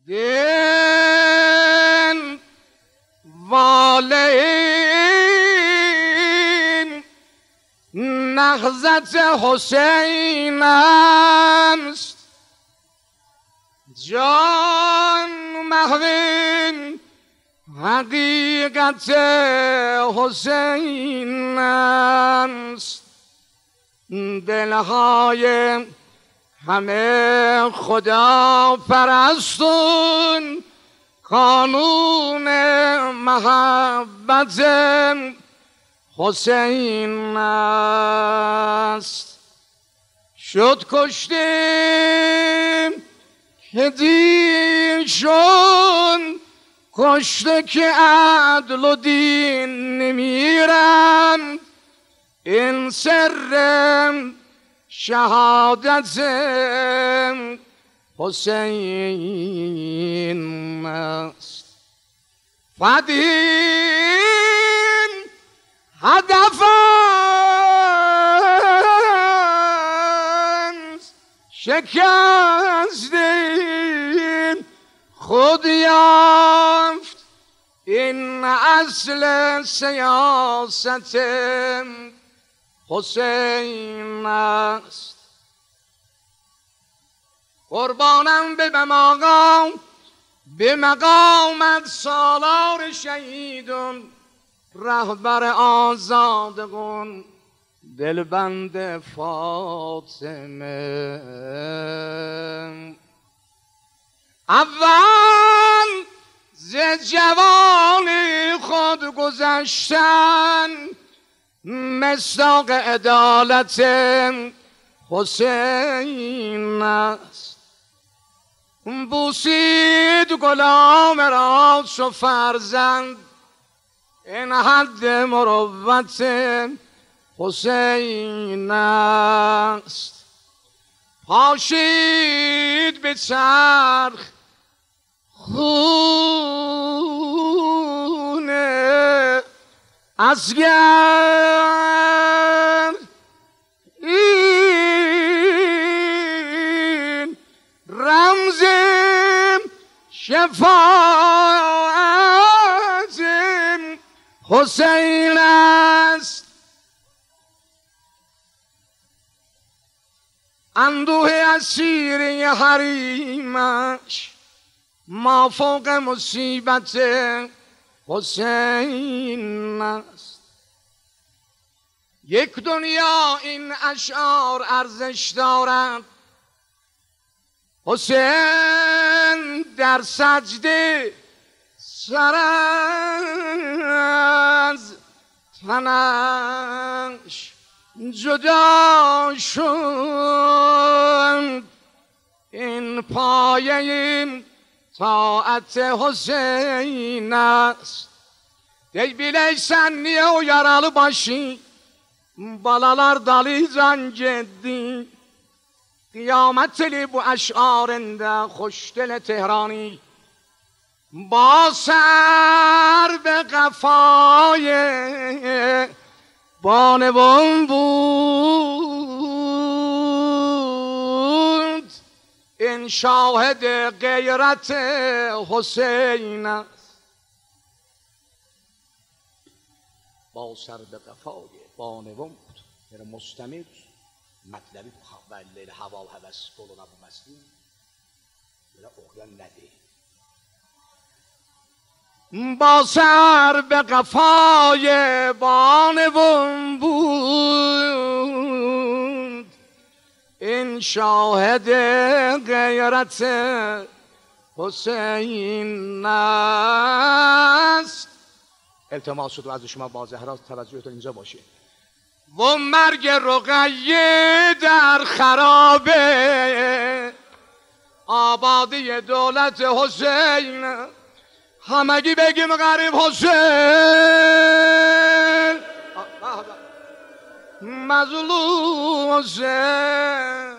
دین والین نهضت حسین است، جان محوین حقیقت حسین است. دلهای همه خدا پرستون قانون محبت حسین است. شد کشته که دیشون کشته که عدل و دین نمیرند، این سر شهادت حسین است. فدین هدف شکستین خود یافت، این اصل سیاست حسین است. قربانم به مقام به مقامت سالار شهیدون، رهبر آزادگان دلبند فاطمه. اول ز جوانی خود گذشتن، مصداق عدالت حسین است. بوسید غلام را چو فرزند، این حد مروت حسین است. پاشید به چرخ خونه ازگر، این رمز شفاعت حسین است. اندوه اسیر حریمش مافوق مصیبت حسین است. یک دنیا این اشعار ارزش دارد، حسین در سجده سر از تنش جدا شد، این پایه طاعت حسین است. Dey bileysen niye o yaralı başı, balalar dalıcan ciddi. Kıyametli bu eşarında hoşdel Tehrani, basar be kafayı banevon bud. این شاهد غیرت حسین است. با سر به قفای بانوان بود در مستمر مطلبی و لیل هوا و هوس دولو نبو مسلم در اقیان نده. با سر به قفای بانوان بود، این شاهد غیرت حسین است. التماس شد و از شما با زهرا توجهتون اینجا باشه. و مرگ رقیه در خرابه آبادی دولت حسین، همگی بگیم غریب حسین، مظلوم حسین.